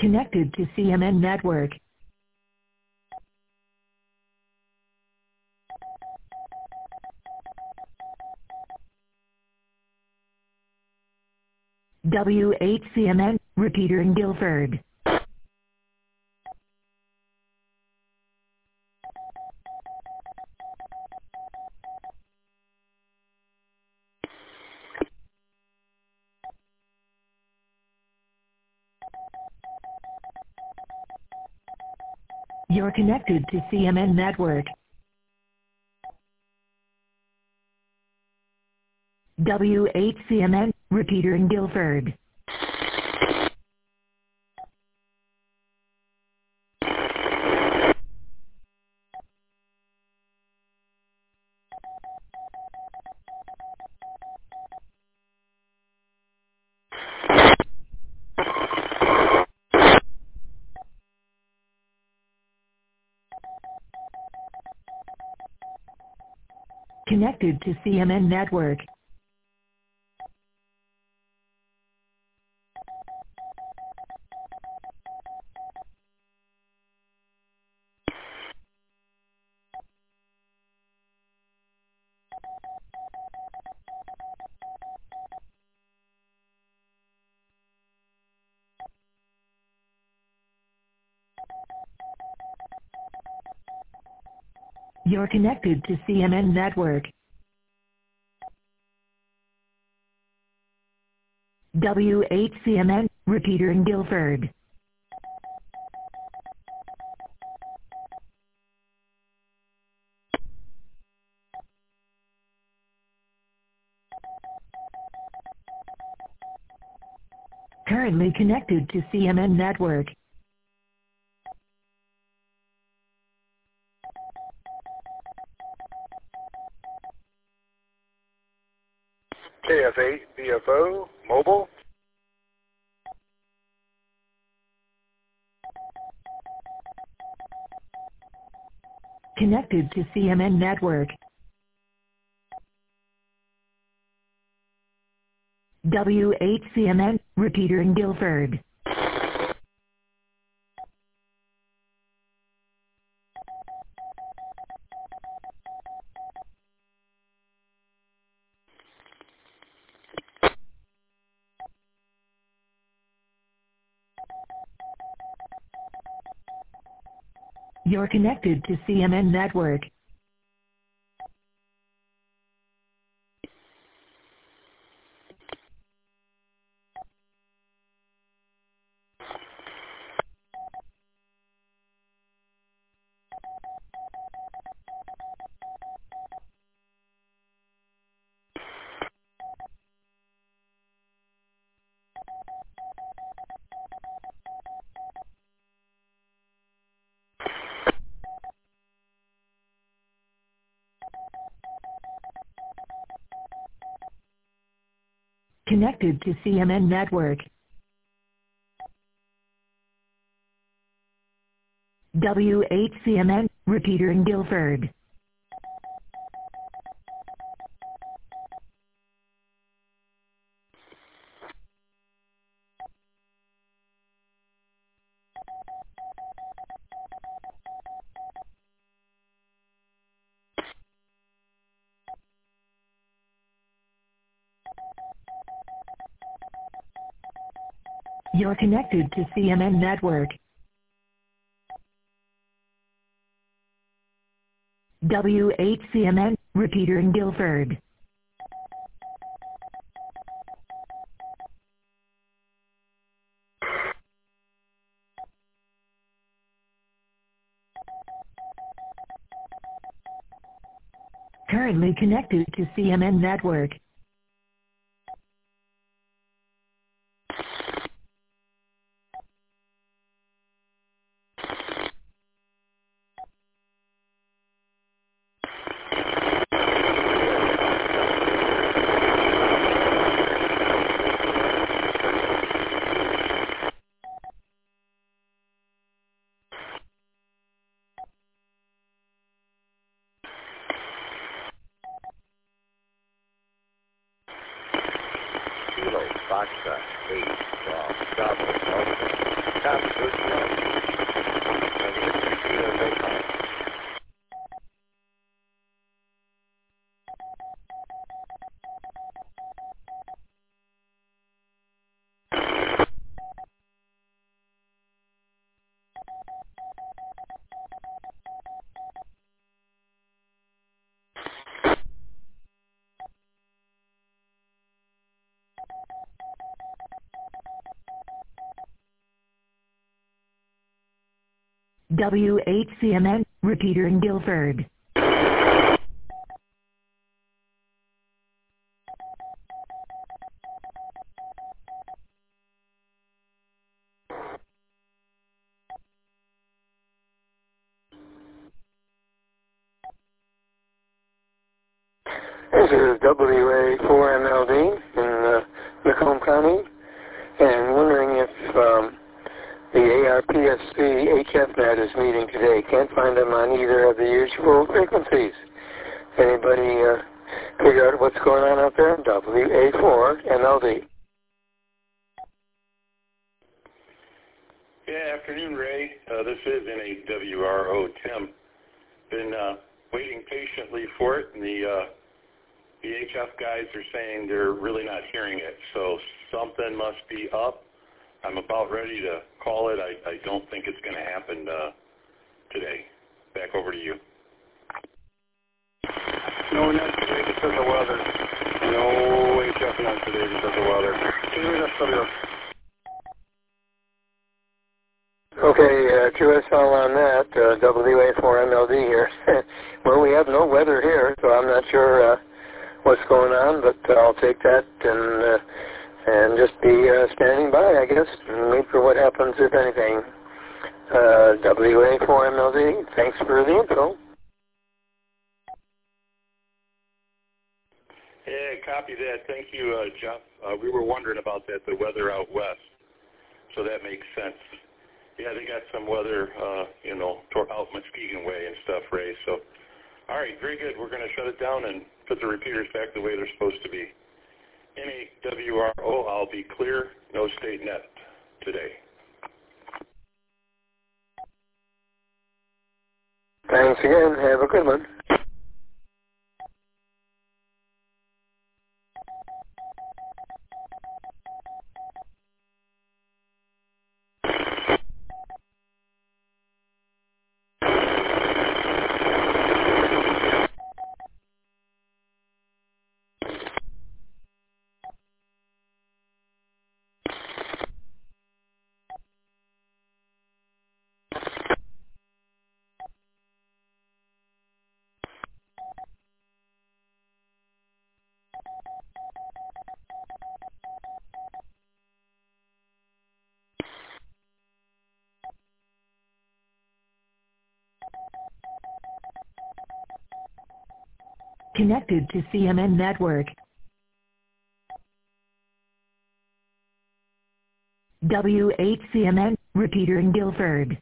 Connected to CMN network. W8CMN, repeater in Guilford. You're connected to CMN network. W8CMN, repeater in Guilford. Connected to CMN network. You're connected to CMN network. W8CMN, repeater in Guilford. Currently connected to CMN network. KF8 BFO mobile. Connected to CMN network. W8CMN, repeater in Guilford. You're connected to CMN network. Connected to CMN network. W8CMN, repeater in Guilford. You're connected to CMN network. W8CMN, repeater in Guilford. Currently connected to CMN network. Kilo, Foxtrot, 8, Golf, Bravo, Delta, Top 31, Kilo, Baycom. WHCMN, repeater in Guilford. This is WA4MLD in Macomb County, and wondering if the ARPSC HFNet is meeting today. Can't find them on either of the usual frequencies. Anybody figure out what's going on out there? WA4MLD. Yeah, afternoon, Ray. This is NAWRO Tim. Been waiting patiently for it, and the HF guys are saying they're really not hearing it, so something must be up. I'm about ready to call it. I don't think it's going to happen today. Back over to you. No, not today because of weather. No HF not today because of weather. Okay, QSL on that, WA4MLD here. Well, we have no weather here, so I'm not sure what's going on, but I'll take that and just be standing by, I guess, and wait for what happens, if anything. WA4MLD, thanks for the info. Yeah, copy that. Thank you, Jeff. We were wondering about that, the weather out west, so that makes sense. Yeah, they got some weather, out Muskegon way and stuff, Ray. So, all right, very good. We're going to shut it down and put the repeaters back the way they're supposed to be. NAWRO, I'll be clear, no state net today. Thanks again. Have a good one. Connected to CMN Network. WHCMN, repeater in Guilford.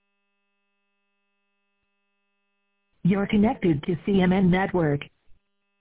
You're connected to CMN Network.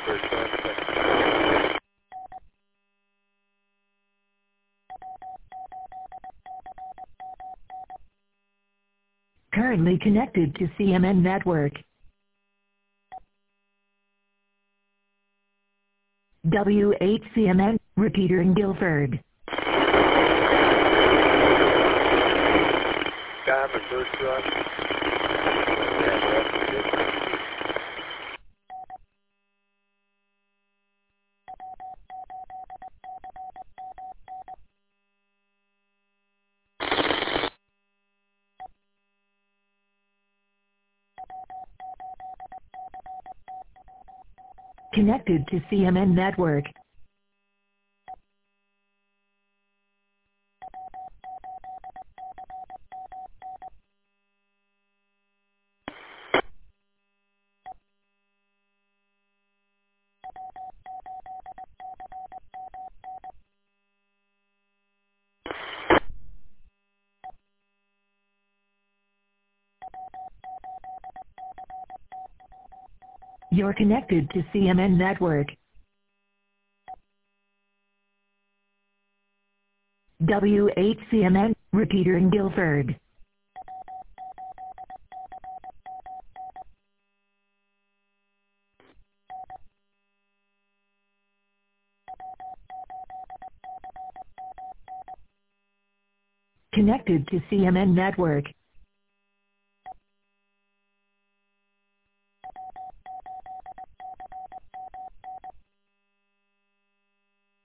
first one. Currently connected to CMN Network. W8CMN, repeater in Guilford. Copy, first one. Connected to CMN Network. You're connected to CMN Network. W8CMN, repeater in Guilford. Connected to CMN Network.